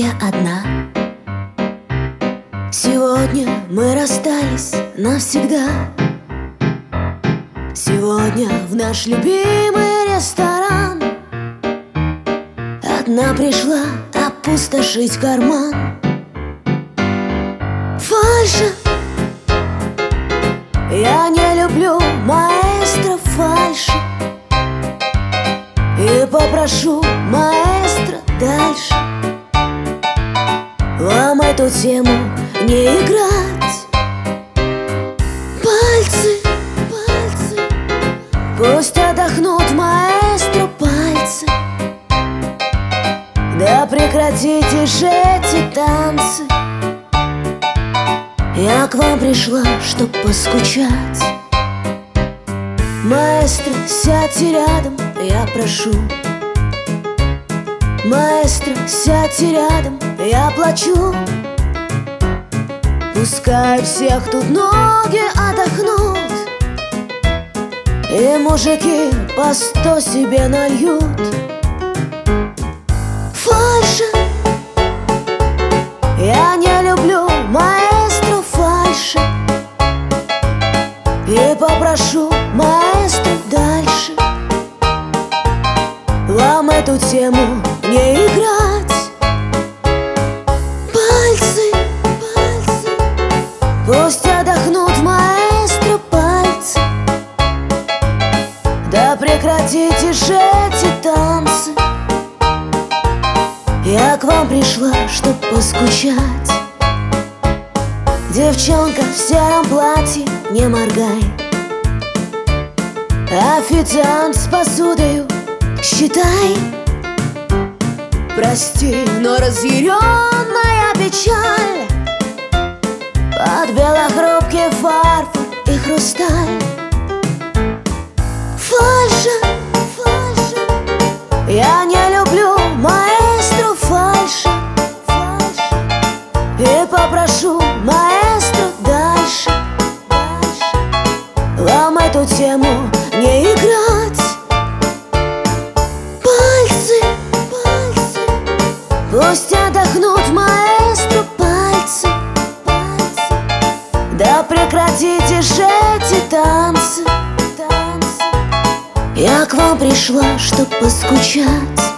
я одна. Сегодня мы расстались навсегда. Сегодня в наш любимый ресторан одна пришла опустошить карман. Фальши. Я не люблю маэстро фальши и попрошу маэстро дальше вам эту тему не играть. Пальцы, пальцы, пусть отдохнут маэстро пальцы. Да прекратите же эти танцы. Я к вам пришла, чтоб поскучать. Маэстро, сядьте рядом, я прошу. Маэстро, сядьте рядом, я плачу. Пускай всех тут ноги отдохнут, и мужики по 100 себе нальют. Фальши. Я не люблю маэстро фальши и попрошу маэстро дальше вам эту тему не играть. Пальцы, пальцы, пусть отдохнут маэстро пальцы. Да прекратите же эти танцы. Я к вам пришла, чтоб поскучать. Девчонка в сером платье, не моргай. Официант с посудою, считай. Прости, но разъяренная печаль под белохрупкий фарфор и хрусталь. Фальши, фальши. Я не люблю маэстро фальши и попрошу маэстро дальше вам эту тему не играть. Пальцы, пальцы, пусть отдохнут маэстро пальцы. Да прекратите же эти танцы. Я к вам пришла, чтоб поскучать.